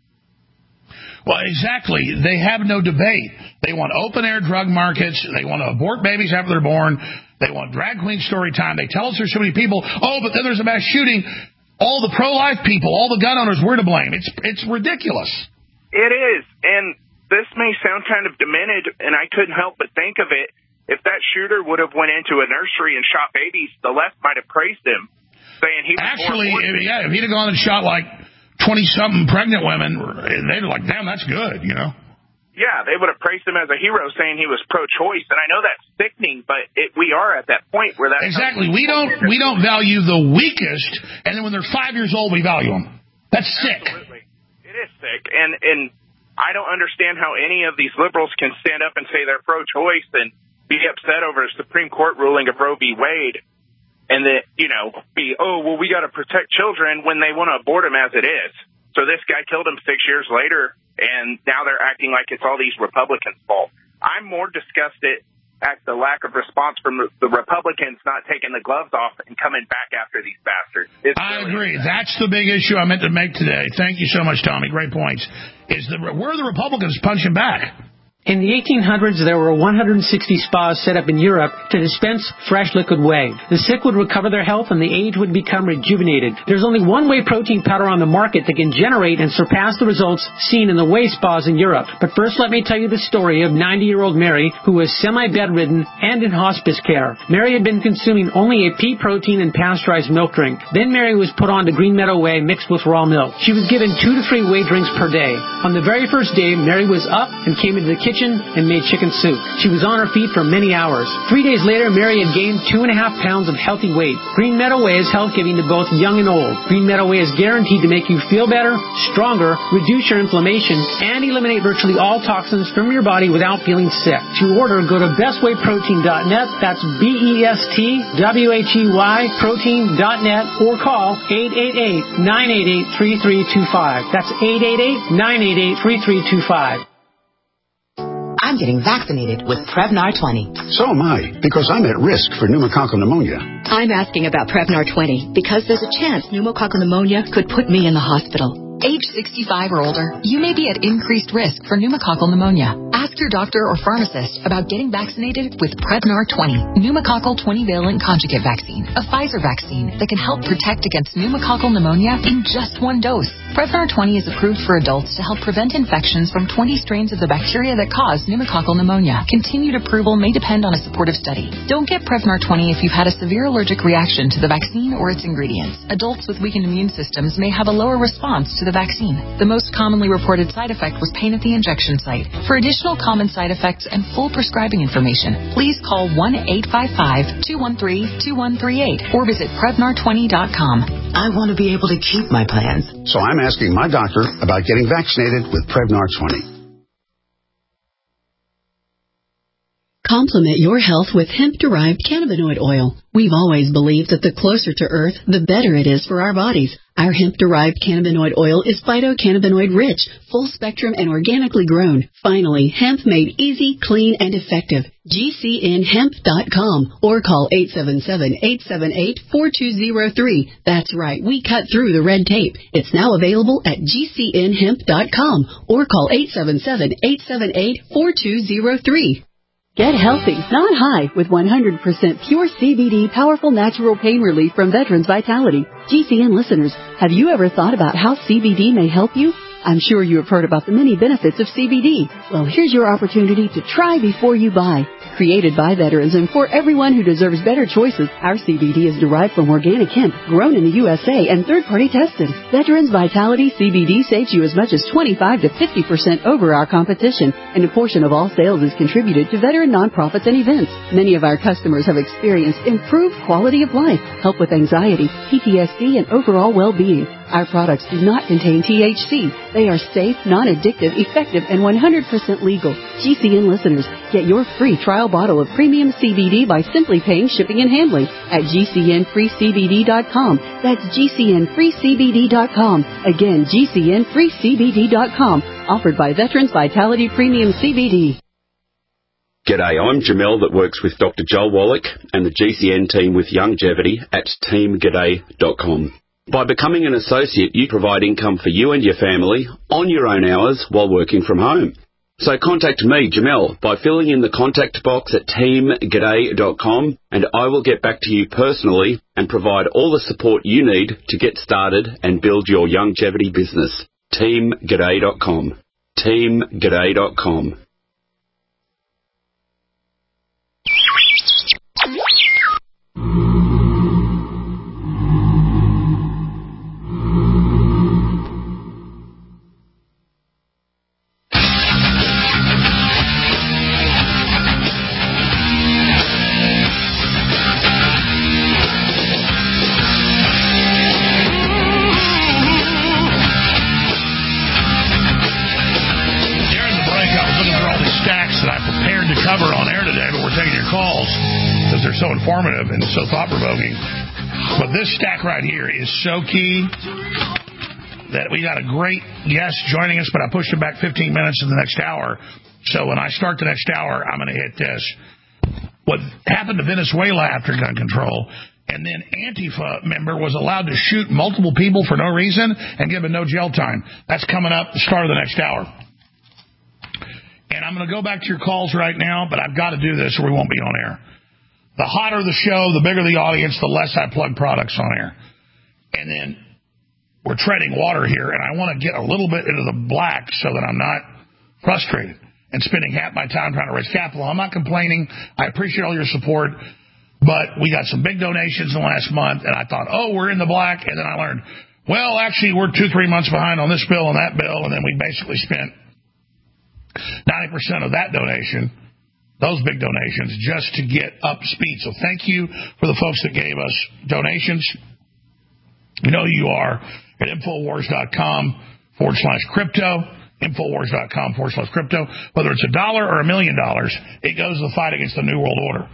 Well, exactly. They have no debate. They want open-air drug markets. They want to abort babies after they're born. They want drag queen story time. They tell us there's so many people. Oh, but then there's a mass shooting. All the pro-life people, all the gun owners, we're to blame. It's it's ridiculous. It is. And this may sound kind of demented, and I couldn't help but think of it. If that shooter would have went into a nursery and shot babies, the left might have praised him, saying he was Actually, more if, yeah, if he'd have gone and shot like twenty-something pregnant women, they'd have like, damn, that's good, you know? Yeah, they would have praised him as a hero, saying he was pro-choice. And I know that's sickening, but it, we are at that point where that's... Exactly. We don't we don't value the weakest, and then when they're five years old, we value them. That's sick. Absolutely. It is sick. And, and I don't understand how any of these liberals can stand up and say they're pro-choice and be upset over a Supreme Court ruling of Roe v. Wade, and that, you know, be, oh, well, we got to protect children when they want to abort them as it is. So this guy killed him six years later, and now they're acting like it's all these Republicans' fault. I'm more disgusted at the lack of response from the Republicans not taking the gloves off and coming back after these bastards. It's I really agree. sad. That's the big issue I meant to make today. Thank you so much, Tommy. Great points. Is the where are the Republicans punching back? In the eighteen hundreds, there were one hundred sixty spas set up in Europe to dispense fresh liquid whey. The sick would recover their health and the aged would become rejuvenated. There's only one whey protein powder on the market that can generate and surpass the results seen in the whey spas in Europe. But first, let me tell you the story of ninety-year-old Mary, who was semi-bedridden and in hospice care. Mary had been consuming only a pea protein and pasteurized milk drink. Then Mary was put on to Green Meadow Whey mixed with raw milk. She was given two to three whey drinks per day. On the very first day, Mary was up and came into the kitchen kitchen and made chicken soup. She was on her feet for many hours. Three days later, Mary had gained two and a half pounds of healthy weight. Green Meadow Way is health giving to both young and old. Green Meadow Way is guaranteed to make you feel better, stronger, reduce your inflammation, and eliminate virtually all toxins from your body without feeling sick. To order, go to best way protein dot net. That's B E S T W H E Y protein dot net or call eight eight eight, nine eight eight, three three two five. That's eight eight eight, nine eight eight, three three two five. I'm getting vaccinated with Prevnar twenty. So am I, because I'm at risk for pneumococcal pneumonia. I'm asking about Prevnar twenty because there's a chance pneumococcal pneumonia could put me in the hospital. Age sixty-five or older, you may be at increased risk for pneumococcal pneumonia. Ask your doctor or pharmacist about getting vaccinated with Prevnar twenty, pneumococcal twenty-valent conjugate vaccine, a Pfizer vaccine that can help protect against pneumococcal pneumonia in just one dose. Prevnar twenty is approved for adults to help prevent infections from twenty strains of the bacteria that cause pneumococcal pneumonia. Continued approval may depend on a supportive study. Don't get Prevnar twenty if you've had a severe allergic reaction to the vaccine or its ingredients. Adults with weakened immune systems may have a lower response to the vaccine. The most commonly reported side effect was pain at the injection site. For additional common side effects and full prescribing information, please call one eight five five, two one three, two one three eight or visit Prevnar twenty dot com. I want to be able to keep my plans. So I'm asking my doctor about getting vaccinated with Prevnar twenty. Complement your health with hemp-derived cannabinoid oil. We've always believed that the closer to Earth, the better it is for our bodies. Our hemp-derived cannabinoid oil is phytocannabinoid rich, full-spectrum, and organically grown. Finally, hemp made easy, clean, and effective. G C N hemp dot com or call eight seven seven, eight seven eight, four two zero three. That's right, we cut through the red tape. It's now available at G C N hemp dot com or call eight seven seven, eight seven eight, four two zero three. Get healthy, not high, with one hundred percent pure C B D powerful natural pain relief from Veterans Vitality. G C N listeners, have you ever thought about how C B D may help you? I'm sure you have heard about the many benefits of C B D. Well, here's your opportunity to try before you buy. Created by veterans and for everyone who deserves better choices, our C B D is derived from organic hemp, grown in the U S A and third-party tested. Veterans Vitality C B D saves you as much as twenty-five to fifty percent over our competition, and a portion of all sales is contributed to veteran nonprofits and events. Many of our customers have experienced improved quality of life, help with anxiety, P T S D, and overall well-being. Our products do not contain T H C. They are safe, non-addictive, effective, and one hundred percent legal. G C N listeners, get your free trial bottle of premium C B D by simply paying shipping and handling at G C N free C B D dot com. That's G C N free C B D dot com. Again, G C N free C B D dot com. Offered by Veterans Vitality Premium C B D. G'day, I'm Jamel that works with Doctor Joel Wallach and the G C N team with Longevity at team g'day dot com. By becoming an associate, you provide income for you and your family on your own hours while working from home. So contact me, Jamel, by filling in the contact box at team g'day dot com, and I will get back to you personally and provide all the support you need to get started and build your longevity business. team g'day dot com. team g'day dot com. So informative and so thought-provoking. But this stack right here is so key that we got a great guest joining us, but I pushed it back fifteen minutes in the next hour. So when I start the next hour, I'm going to hit this. What happened to Venezuela after gun control, and then Antifa member was allowed to shoot multiple people for no reason and given no jail time. That's coming up the start of the next hour. And I'm going to go back to your calls right now, but I've got to do this or we won't be on air. The hotter the show, the bigger the audience, the less I plug products on air. And then we're treading water here, and I want to get a little bit into the black so that I'm not frustrated and spending half my time trying to raise capital. I'm not complaining. I appreciate all your support, but we got some big donations in the last month, and I thought, oh, we're in the black. And then I learned, well, actually, we're two, three months behind on this bill and that bill, and then we basically spent ninety percent of that donation, those big donations, just to get up to speed. So thank you for the folks that gave us donations. You know who you are at Infowars.com forward slash crypto. Infowars.com forward slash crypto. Whether it's a dollar or a million dollars, it goes to the fight against the New World Order.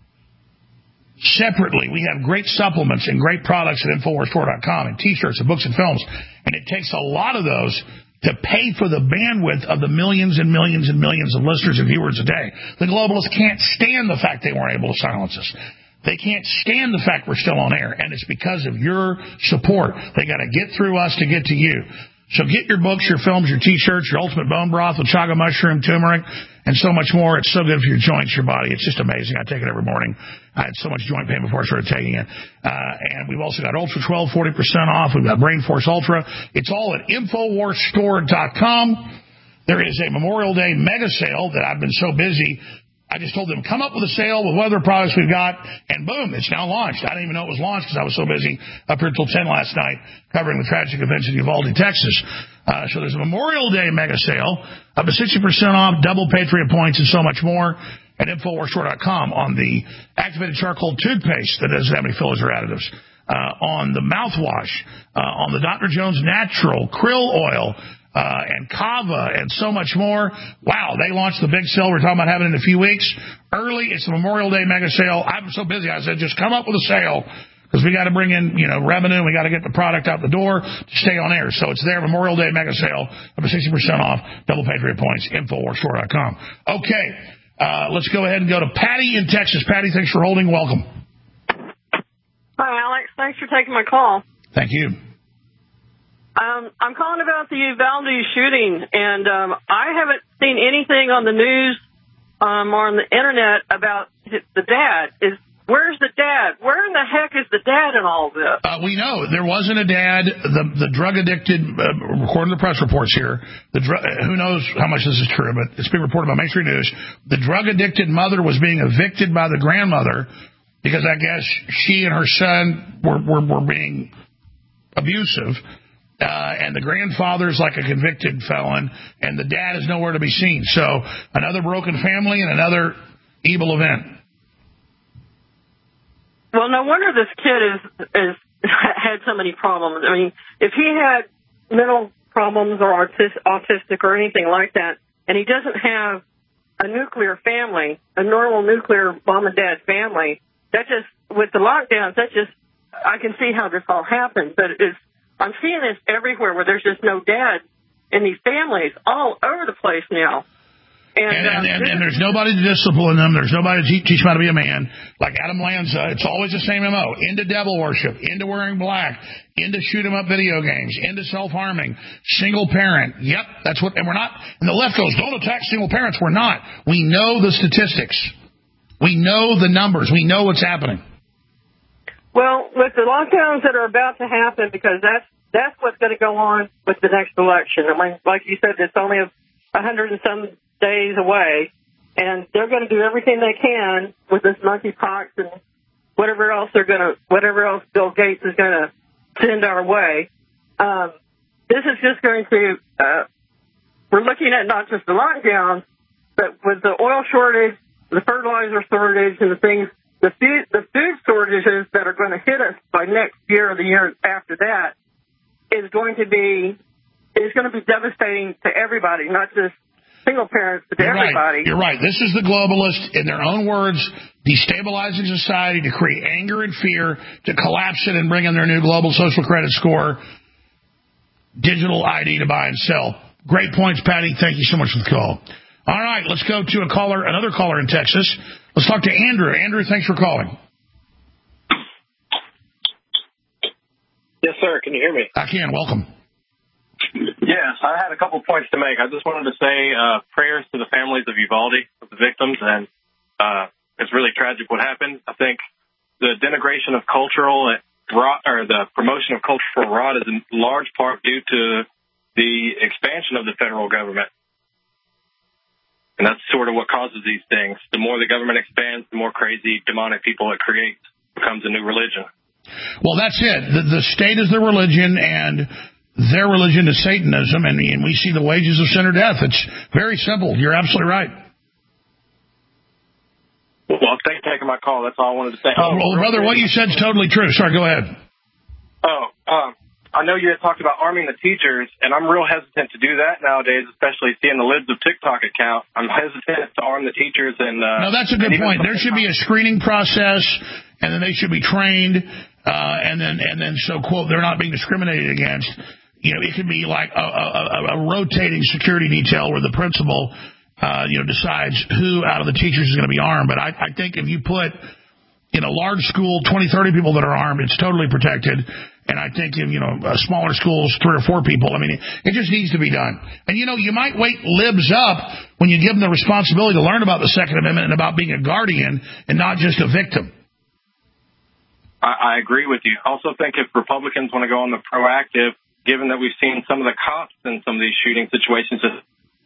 Separately, we have great supplements and great products at Infowars Store dot com and T-shirts and books and films. And it takes a lot of those to pay for the bandwidth of the millions and millions and millions of listeners and viewers a day. The globalists can't stand the fact they weren't able to silence us. They can't stand the fact we're still on air, and it's because of your support. They got to get through us to get to you. So get your books, your films, your T-shirts, your Ultimate Bone Broth with chaga mushroom, turmeric, and so much more. It's so good for your joints, your body. It's just amazing. I take it every morning. I had so much joint pain before I started taking it. Uh, and we've also got Ultra twelve, forty percent off. We've got Brain Force Ultra. It's all at Infowars Store dot com. There is a Memorial Day mega sale that I've been so busy. I just told them, come up with a sale with what other products we've got, and boom, it's now launched. I didn't even know it was launched because I was so busy up here until ten last night covering the tragic events in Uvalde, Texas. Uh, so there's a Memorial Day mega sale up to sixty percent off, double Patriot points, and so much more at Infowars Store dot com on the activated charcoal toothpaste that doesn't have any fillers or additives, uh, on the mouthwash, uh, on the Doctor Jones Natural Krill Oil, Uh, and Kava, and so much more. Wow, they launched the big sale we're talking about having in a few weeks. Early, it's the Memorial Day mega sale. I'm so busy, I said, just come up with a sale, because we got to bring in, you know, revenue. We got to get the product out the door to stay on air. So it's there, Memorial Day mega sale, up to sixty percent off, double Patriot points, Infowars Store dot com. Okay, uh, let's go ahead and go to Patty in Texas. Patty, thanks for holding. Welcome. Hi, Alex. Thanks for taking my call. Thank you. Um, I'm calling about the Uvalde shooting, and um, I haven't seen anything on the news um, or on the internet about the dad. Is where's the dad? Where in the heck is the dad in all of this? Uh, we know there wasn't a dad. The the drug addicted, uh, according to the press reports here, the dr- who knows how much this is true, but it's being reported by mainstream news. The drug addicted mother was being evicted by the grandmother because I guess she and her son were were, were being abusive. Uh, and the grandfather's like a convicted felon, and the dad is nowhere to be seen. So another broken family and another evil event. Well, no wonder this kid is, is had so many problems. I mean, if he had mental problems or autis- autistic or anything like that, and he doesn't have a nuclear family, a normal nuclear mom and dad family, that just, with the lockdowns, that just, I can see how this all happened, but it's, I'm seeing this everywhere where there's just no dad in these families all over the place now. And, and, um, and, and, and there's nobody to discipline them. There's nobody to teach, teach them how to be a man. Like Adam Lanza, it's always the same M O. Into devil worship, into wearing black, into shoot-em-up video games, into self-harming, single parent. Yep, that's what, and we're not, and the left goes, don't attack single parents. We're not. We know the statistics. We know the numbers. We know what's happening. Well, with the lockdowns that are about to happen, because that's that's what's going to go on with the next election. I mean, like you said, it's only a, a hundred and some days away, and they're going to do everything they can with this monkeypox and whatever else they're going to, whatever else Bill Gates is going to send our way. Um, this is just going to. Uh, we're looking at not just the lockdowns, but with the oil shortage, the fertilizer shortage, and the things. The food, the food shortages that are going to hit us by next year or the year after that is going to be is going to be devastating to everybody, not just single parents, but to You're everybody. Right. You're right. This is the globalist, in their own words, destabilizing society to create anger and fear, to collapse it and bring in their new global social credit score, digital I D to buy and sell. Great points, Patty. Thank you so much for the call. All right, let's go to a caller, another caller in Texas. Let's talk to Andrew. Andrew, thanks for calling. Yes, sir. Can you hear me? I can. Welcome. Yes, I had a couple points to make. I just wanted to say uh, prayers to the families of Uvalde, of the victims, and uh, it's really tragic what happened. I think the denigration of cultural rot, or the promotion of cultural rot, is in large part due to the expansion of the federal government. And that's sort of what causes these things. The more the government expands, the more crazy, demonic people it creates becomes a new religion. Well, that's it. The, the state is the religion, and their religion to Satanism, and, and we see the wages of sin or death. It's very simple. You're absolutely right. Well, thanks for taking my call. That's all I wanted to say. Oh, well, brother, what you said is totally true. Sorry, go ahead. Oh, um, I know you had talked about arming the teachers, and I'm real hesitant to do that nowadays, especially seeing the Libs of TikTok account. I'm hesitant to arm the teachers. and uh, No, that's a good point. There should be a screening process, and then they should be trained, uh, and then, and then so, quote, they're not being discriminated against. You know, it could be like a, a, a rotating security detail where the principal Uh, you know, decides who out of the teachers is going to be armed. But I, I think if you put in a large school twenty, thirty people that are armed, it's totally protected. And I think in, you know, uh, smaller schools, three or four people, I mean, it, it just needs to be done. And, you know, you might wake libs up when you give them the responsibility to learn about the Second Amendment and about being a guardian and not just a victim. I, I agree with you. I also think if Republicans want to go on the proactive, given that we've seen some of the cops in some of these shooting situations just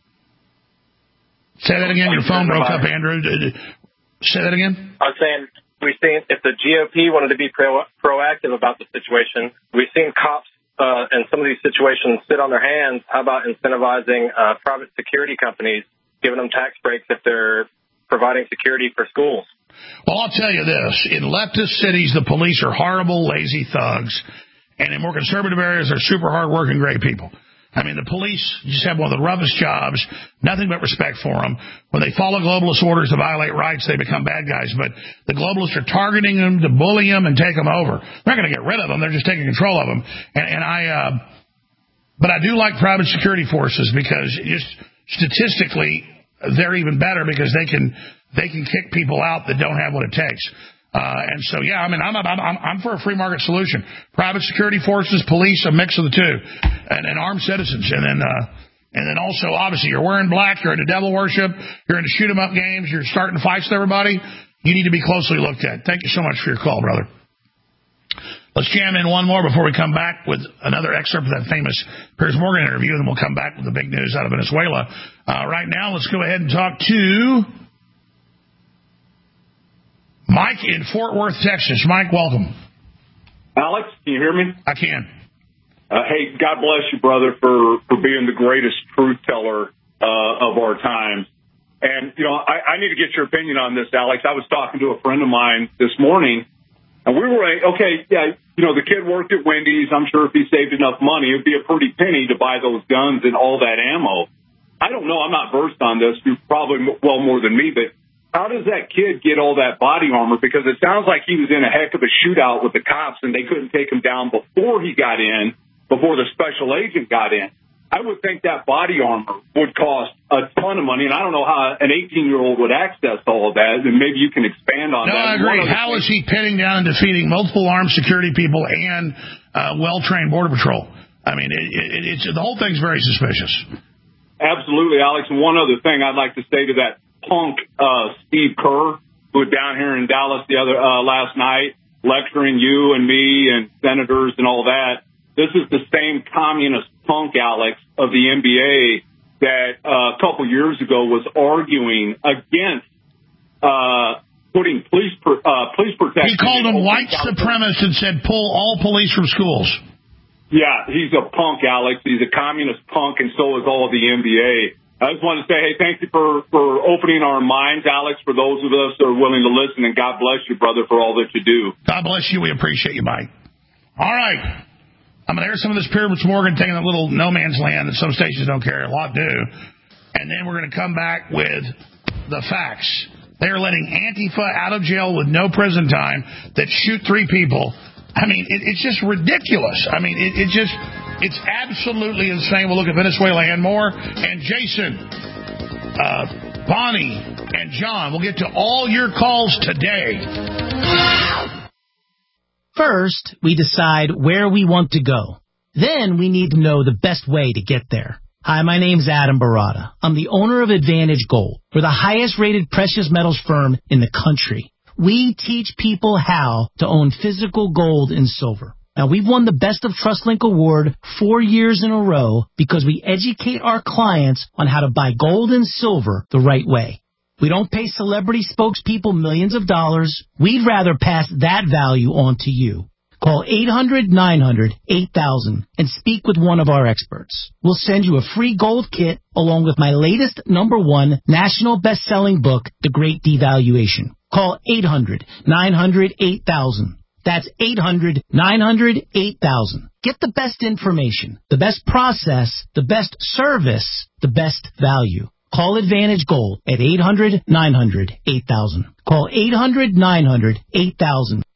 Say that again. Your phone broke up, Andrew. Say that again. I was saying we've seen if the G O P wanted to be pro- proactive about the situation, we've seen cops uh, in some of these situations sit on their hands. How about incentivizing uh, private security companies, giving them tax breaks if they're providing security for schools? Well, I'll tell you this. In leftist cities, the police are horrible, lazy thugs. And in more conservative areas, they're super hardworking, great people. I mean, the police just have one of the roughest jobs, nothing but respect for them. When they follow globalist orders to violate rights, they become bad guys. But the globalists are targeting them to bully them and take them over. They're not going to get rid of them. They're just taking control of them. And, and I, uh, but I do like private security forces because just statistically, they're even better because they can, they can kick people out that don't have what it takes. Uh, and so, yeah, I mean, I'm, I'm, I'm, I'm for a free market solution. Private security forces, police, a mix of the two, and, and armed citizens. And then, uh, and then also, obviously, you're wearing black, you're into devil worship, you're into shoot 'em up games, you're starting fights with everybody. You need to be closely looked at. Thank you so much for your call, brother. Let's jam in one more before we come back with another excerpt of that famous Piers Morgan interview, and then we'll come back with the big news out of Venezuela. Uh, right now, let's go ahead and talk to Mike in Fort Worth, Texas. Mike, welcome. Alex, can you hear me? I can. Uh, hey, God bless you, brother, for, for being the greatest truth teller uh, of our times. And, you know, I, I need to get your opinion on this, Alex. I was talking to a friend of mine this morning, and we were like, okay, yeah, you know, the kid worked at Wendy's. I'm sure if he saved enough money, it would be a pretty penny to buy those guns and all that ammo. I don't know. I'm not versed on this. You're probably well more than me, but how does that kid get all that body armor? Because it sounds like he was in a heck of a shootout with the cops, and they couldn't take him down before he got in, before the special agent got in. I would think that body armor would cost a ton of money, and I don't know how an eighteen-year-old would access all of that, and maybe you can expand on no, that. No, I agree. How is he pinning down and defeating multiple armed security people and uh, well-trained Border Patrol? I mean, it, it, it's the whole thing's very suspicious. Absolutely, Alex. And one other thing I'd like to say to that punk uh, Steve Kerr, who was down here in Dallas the other uh, last night, lecturing you and me and senators and all that. This is the same communist punk, Alex, of the N B A that uh, a couple years ago was arguing against uh, putting police per, uh, police protection. He called them white supremacists and said pull all police from schools. Yeah, he's a punk, Alex. He's a communist punk, and so is all of the N B A. I just want to say, hey, thank you for, for opening our minds, Alex, for those of us that are willing to listen, and God bless you, brother, for all that you do. God bless you. We appreciate you, Mike. All right. I'm going to hear some of this Piers Morgan thing in a little no man's land that some stations don't care. A lot do. And then we're going to come back with the facts. They are letting Antifa out of jail with no prison time that shoot three people. I mean, it, it's just ridiculous. I mean, it, it just... It's absolutely insane. We'll look at Venezuela and more. And Jason, uh, Bonnie, and John, we'll get to all your calls today. First, we decide where we want to go. Then we need to know the best way to get there. Hi, my name's Adam Barada. I'm the owner of Advantage Gold. We're the highest rated precious metals firm in the country. We teach people how to own physical gold and silver. Now, we've won the Best of TrustLink Award four years in a row because we educate our clients on how to buy gold and silver the right way. We don't pay celebrity spokespeople millions of dollars. We'd rather pass that value on to you. Call eight hundred nine hundred eight thousand and speak with one of our experts. We'll send you a free gold kit along with my latest number one national best-selling book, The Great Devaluation. Call eight hundred nine hundred eight thousand. That's eight hundred nine hundred eight thousand. Get the best information, the best process, the best service, the best value. Call Advantage Gold at eight hundred nine hundred eight thousand. Call eight hundred nine hundred eight thousand.